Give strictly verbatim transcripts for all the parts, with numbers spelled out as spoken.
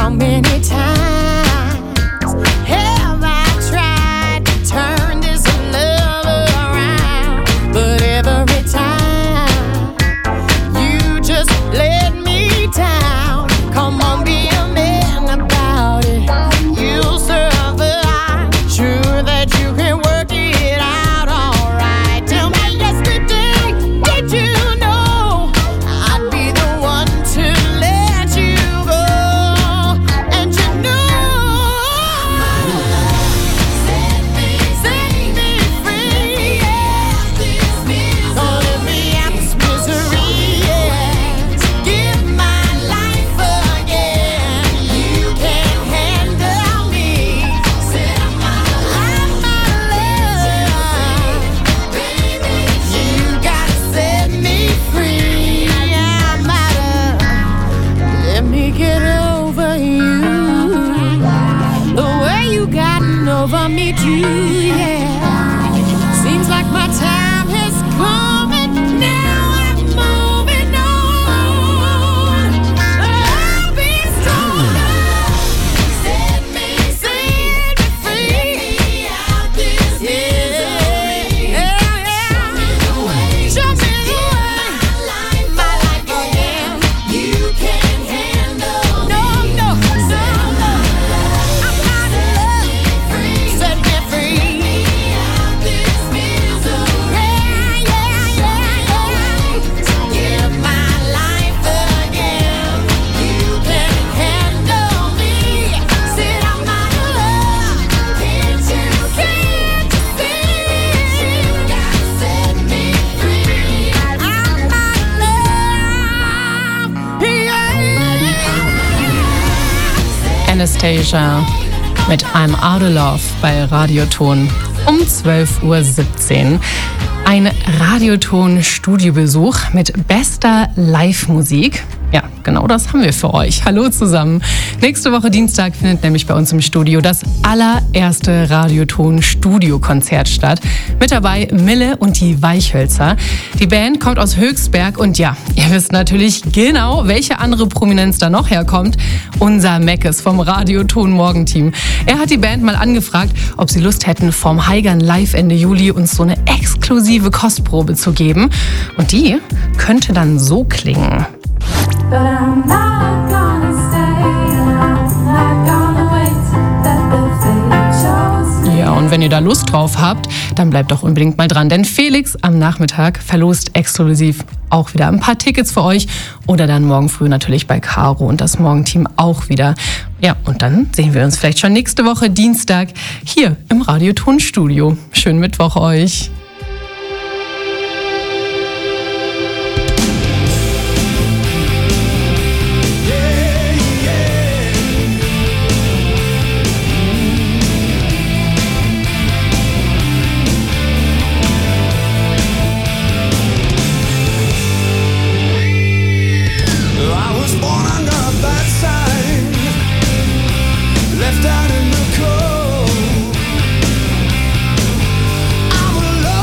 How many times have I tried to turn this love around? But every time you just let me down. Come on, be a man about it. You'll survive. Sure that you can work it out alright. Tell me yesterday, did you know I'd be the one to let you go? And you know, set me, set me free, yeah. Don't let me out this misery, yeah. Give my life again. You can't handle me. Set my life, my love, baby. You gotta set me free. I'm out of. Let me get over you. The way you gotten over me too, yeah. Seems like my time has come and now I'm moving on. I'll be stronger. Set me, set me free. Out this misery. Yeah, yeah. Show me the way. Show me the way. My life again. You can't handle no, no, no, no. I'm out of love. Set me free. Out this misery. Yeah, yeah, yeah, yeah. Give my life again. You can't handle me. Said I'm out of love. Can't you, can't you see? You gotta set me free. I'm out of love. Yeah. Anastasia mit I'm Out of Love bei Radioton um zwölf Uhr siebzehn. Ein Radioton-Studiobesuch mit bester Live-Musik. Ja, genau das haben wir für euch. Hallo zusammen. Nächste Woche Dienstag findet nämlich bei uns im Studio das allererste Radioton-Studio-Konzert statt. Mit dabei Mille und die Weichhölzer. Die Band kommt aus Höchstberg und ja, ihr wisst natürlich genau, welche andere Prominenz da noch herkommt. Unser Meckes vom Radioton-Morgenteam. Er hat die Band mal angefragt, ob sie Lust hätten, vom Heigern live Ende Juli uns so eine exklusive Kostprobe zu geben. Und die könnte dann so klingen. But I'm not gonna stay, I'm not gonna wait, that the fate shows me. Ja, und wenn ihr da Lust drauf habt, dann bleibt doch unbedingt mal dran. Denn Felix am Nachmittag verlost exklusiv auch wieder ein paar Tickets für euch. Oder dann morgen früh natürlich bei Caro und das Morgenteam auch wieder. Ja, und dann sehen wir uns vielleicht schon nächste Woche Dienstag hier im Radioton-Studio. Schönen Mittwoch euch. Left out in the cold, I will love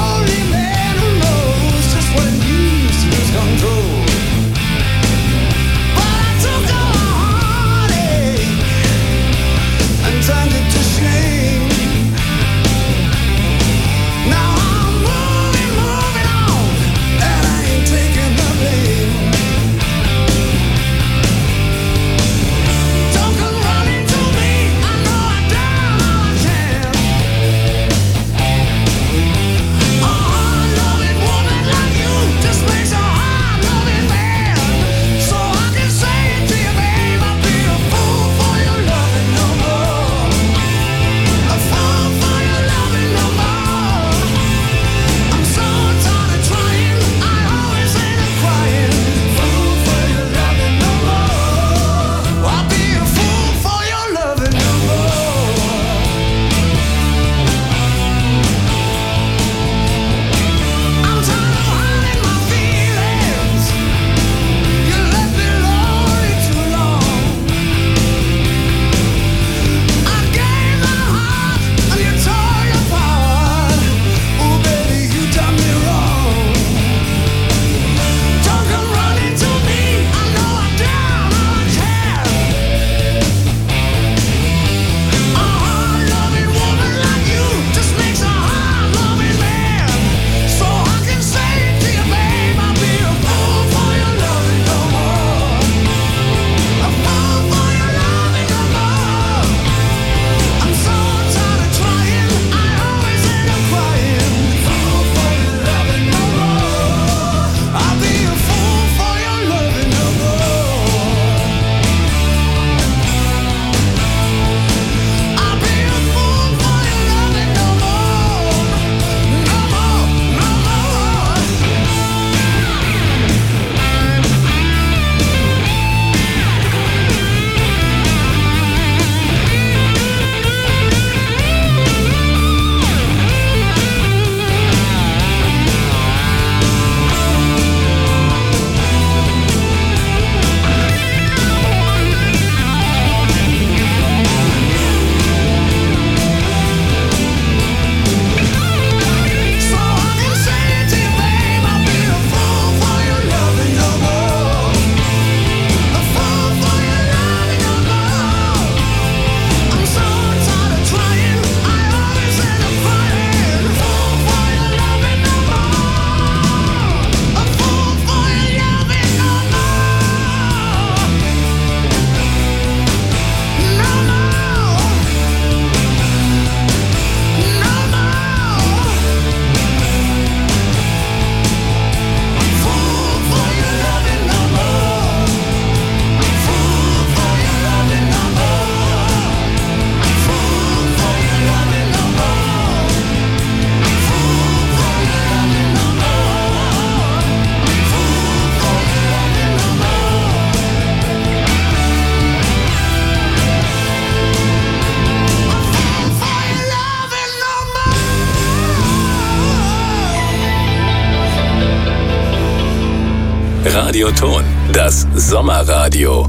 Radioton, das Sommerradio.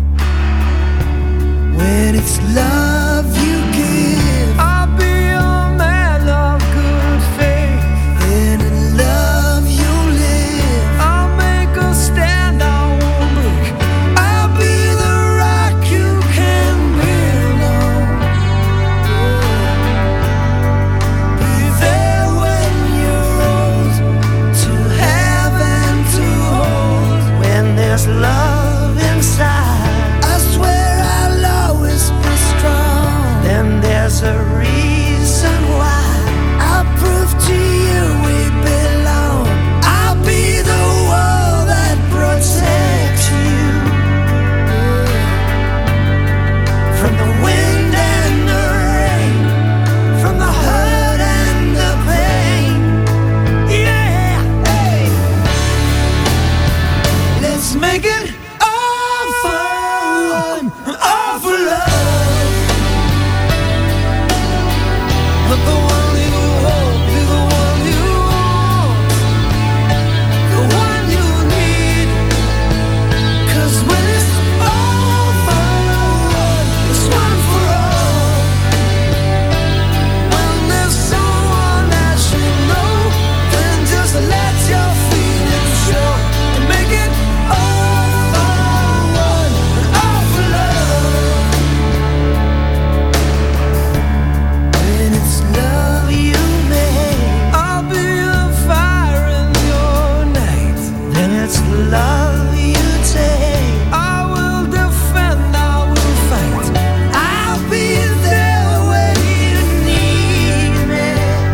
When it's love you give, I'll be a man of good faith. And in love you live, I'll make a stand, I won't break. I'll be the rock you can build on. Be there when you're old, to have and to hold. When there's love inside, I swear I'll always be strong. Then there's a reason why I'll prove to you we belong. I'll be the wall that protects you from the wind and the rain, from the hurt and the pain. Yeah, hey. Let's make it all for one, all for love. Let the one you hold be the one you want, the one you need. 'Cause when it's all for one, it's one for all. When there's someone that you know, then just let your feelings show and make it all for one, all for love. When it's love you make, I'll be the fire in your night. Then it's love you take, I will defend, I will fight. I'll be there when you need me.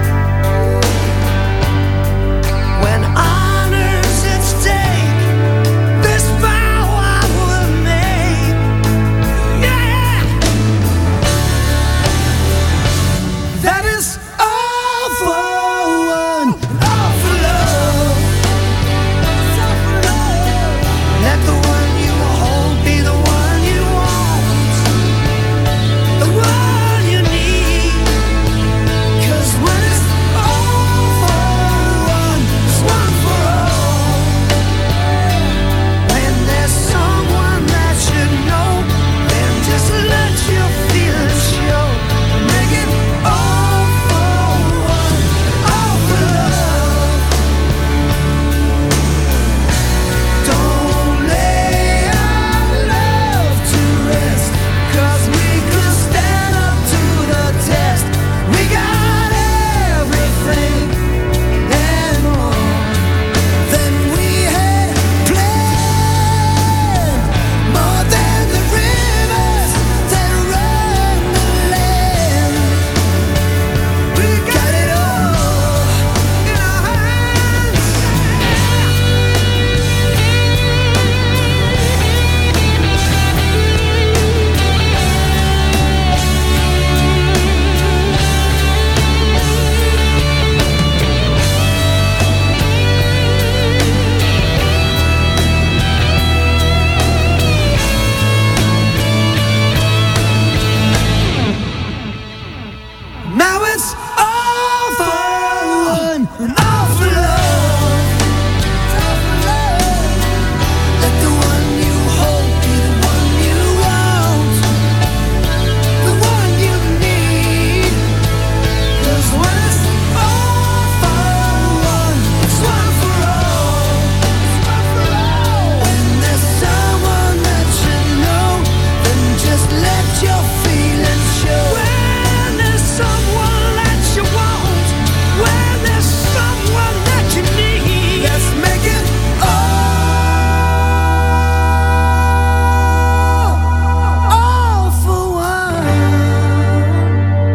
When honor's at stake, this vow I will make. Yeah, that is all for one, all for love. All for love. Let the one you hold be the one you want, the one you need. 'Cause when it's all for one, it's one for all. When there's someone that you know, then just let your feelings show. Make it all for one, all for love. Don't lay our love to rest, 'cause we could stand up to the test. We got everything and more than we had planned, more than the rivers that run the land. We got it all in our hands. Now it's all for one, and all for love. All for love. Let the one you hold be the one you want, the one you need. 'Cause when it's all for one, it's one for all. It's one for all. When there's someone that you know, then just let your feelings show. When there's someone that you want, when there's someone that you need, let's make it all, all for one,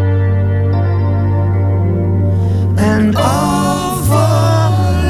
and all for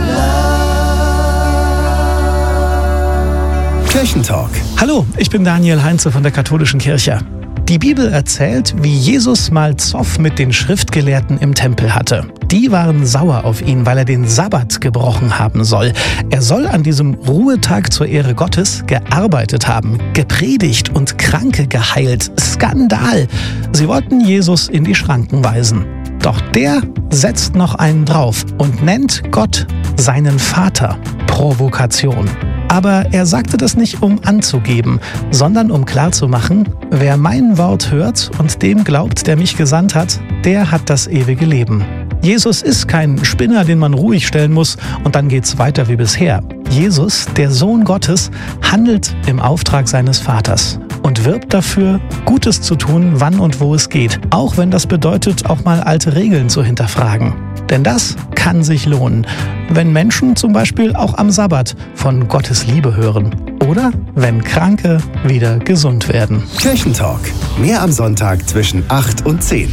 love. Kirchentalk. Hallo, ich bin Daniel Heinze von der Katholischen Kirche. Die Bibel erzählt, wie Jesus mal Zoff mit den Schriftgelehrten im Tempel hatte. Die waren sauer auf ihn, weil er den Sabbat gebrochen haben soll. Er soll an diesem Ruhetag zur Ehre Gottes gearbeitet haben, gepredigt und Kranke geheilt. Skandal! Sie wollten Jesus in die Schranken weisen. Doch der setzt noch einen drauf und nennt Gott seinen Vater. Provokation. Aber er sagte das nicht, um anzugeben, sondern um klarzumachen, wer mein Wort hört und dem glaubt, der mich gesandt hat, der hat das ewige Leben. Jesus ist kein Spinner, den man ruhig stellen muss und dann geht's weiter wie bisher. Jesus, der Sohn Gottes, handelt im Auftrag seines Vaters und wirbt dafür, Gutes zu tun, wann und wo es geht, auch wenn das bedeutet, auch mal alte Regeln zu hinterfragen. Denn das kann sich lohnen, wenn Menschen zum Beispiel auch am Sabbat von Gottes Liebe hören oder wenn Kranke wieder gesund werden. Kirchentalk. Mehr am Sonntag zwischen acht und zehn.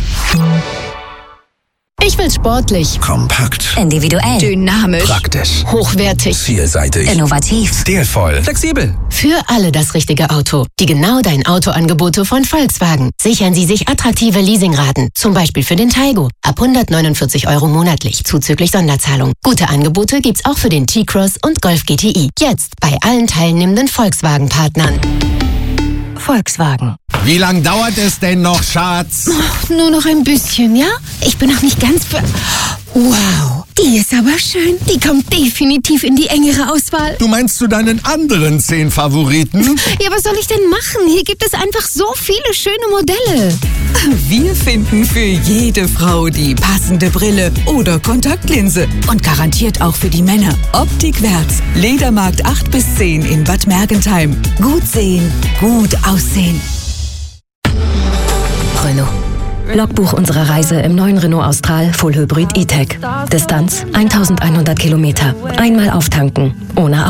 Ich will sportlich, Kompakt. Individuell. dynamisch, Praktisch. hochwertig, Vielseitig. Innovativ. Stilvoll. Flexibel. für alle das richtige Auto. Die Genau Dein Auto-Angebote von Volkswagen. Sichern Sie sich attraktive Leasingraten, zum Beispiel für den Taygo. Ab hundertneunundvierzig Euro monatlich, zuzüglich Sonderzahlung. Gute Angebote gibt's auch für den T-Cross und Golf G T I. Jetzt bei allen teilnehmenden Volkswagen-Partnern. Volkswagen. Wie lang dauert es denn noch, Schatz? Oh, nur noch ein bisschen, ja? Ich bin noch nicht ganz für... Wow, die ist aber schön. Die kommt definitiv in die engere Auswahl. Du meinst zu deinen anderen zehn Favoriten? Ja, was soll ich denn machen? Hier gibt es einfach so viele schöne Modelle. Wir finden für jede Frau die passende Brille oder Kontaktlinse. Und garantiert auch für die Männer. Optikwärts, Ledermarkt acht bis zehn in Bad Mergentheim. Gut sehen, gut aussehen. Renault. Logbuch unserer Reise im neuen Renault Austral Full Hybrid E-Tech. Distanz eintausendeinhundert Kilometer. Einmal auftanken, ohne